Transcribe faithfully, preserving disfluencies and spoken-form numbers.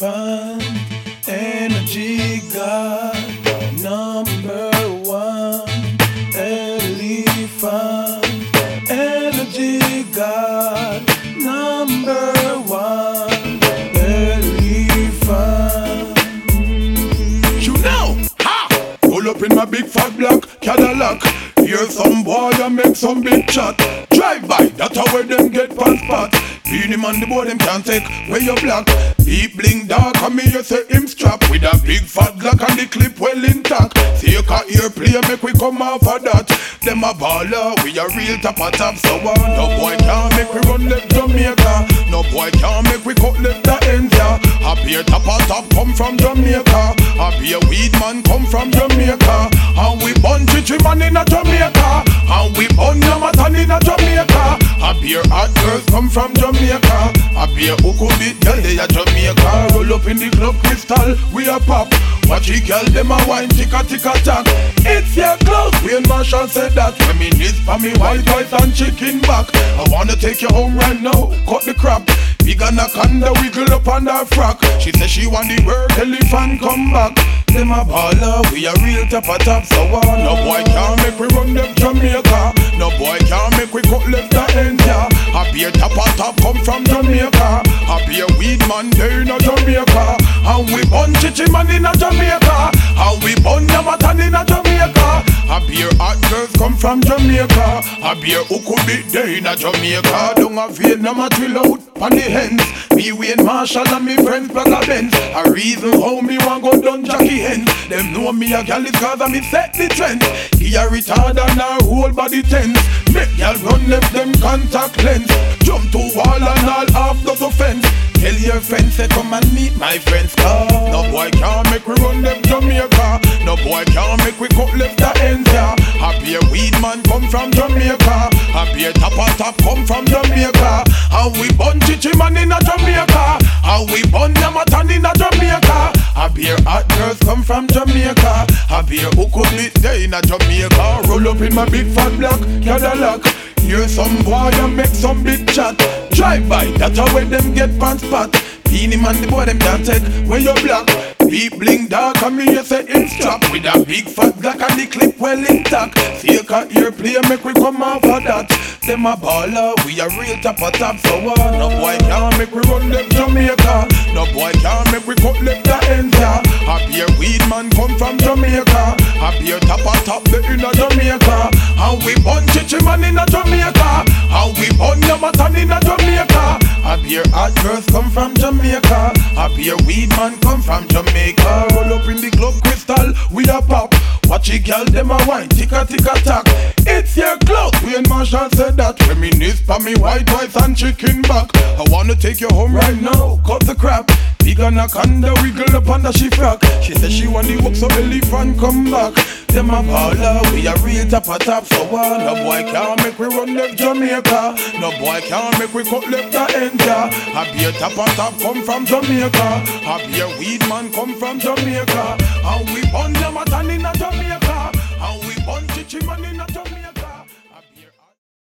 elephant, energy god, number one. Elephant, energy god, number one. Elephant. You know, ha! Pull up in my big fat black Cadillac. Hear some boy and make some big chat. Drive by, that's how where them get pan spot. Beanie man the boy them can't take where you black. Deep bling dark and me you say him strap with a big fat glock and the clip well intact. See you can hear play make we come off of that. Them a baller, we a real top of top. So uh, no boy can't make we run left Jamaica. No boy can't make we cut left the ends ya. A beer top of top come from Jamaica. A beer weed man come from Jamaica. And we bun chichi man in a Jamaica. And we bun Yamatan in a Jamaica. A beer hot girls come from Jamaica. A beer uku bit girl they a Jamaica. Roll up in the club crystal, we a pop. Watch the girl them a wine ticka ticka tack. It's your clothes, Wayne Marshall said that. Reminisce for me white rice and chicken back. I wanna take you home right now, cut the crap. Big anaconda wiggle up on her frock. She say she want the word elephant come back. Them a baller, we a real top of top. So uh, no boy can't make we run them Jamaica. No boy can't make we cut left the ends ya. A beer top of top come from Jamaica. A beer weed man there in a Jamaica. And we bun chichi man in a Jamaica. And we bun Yamatan in a Jamaica. A beer hot girls come from Jamaica. A beer uku bit there in a Jamaica. Don't have Vietnam a drill out on the hens. Me Wayne Marshall and me friends plug a Benz. A reason how me want go down Jackie Hen. Them know me a gal is cause I me set the trend. He a retard and her whole body tense. Make gal run left them contact lens. Jump to wall and all half does offense. Tell your friends say come and meet my friends. Cause no boy can't make we run them Jamaica. No boy can't make we cut left the ends ya. A beer weed man come from Jamaica. A beer top of top come from Jamaica. And we bun chichi man in a Jamaica. And we bun Yamatan in a Jamaica. A beer hot girls come from Jamaica. A beer uku bit there in a Jamaica. Roll up in my big fat black Cadillac. Hear some boy and make some big chat. Drive by, that's how where them get pants spot. Beanie man the boy them can't take when you black. Beep bling dark and me you say him strap. With a big fat black and the clip well intact. See you can hear play make we come off of that. Them a baller, we a real top of top. So uh, no boy can't make we run left Jamaica. No boy can't make we cut left the ends ya. A beer weed man come from Jamaica. A beer top of top there in a Jamaica. And we bun chichi man in a Jamaica. And we bun Yamatan in a Jamaica. A beer hot girls come from Jamaica. A beer weed man come from Jamaica. Roll up in the club crystal, we a pop. Watch the girl them a wine, ticka ticka tack. It's your clothes, Wayne Marshall said that. Reminisce for me white rice and chicken back. I wanna take you home right now, cut the crap. Big anaconda wiggle up under she frock. She said she want the hook so elephant come back. Them a baller, we a real top of top. So uh, no boy can't make we run left Jamaica. No boy can't make we cut left the ends ya. A beer top of top come from Jamaica. A beer weed man come from Jamaica. And we bun Yamatan in a Jamaica. And we bun chichi man in a Jamaica.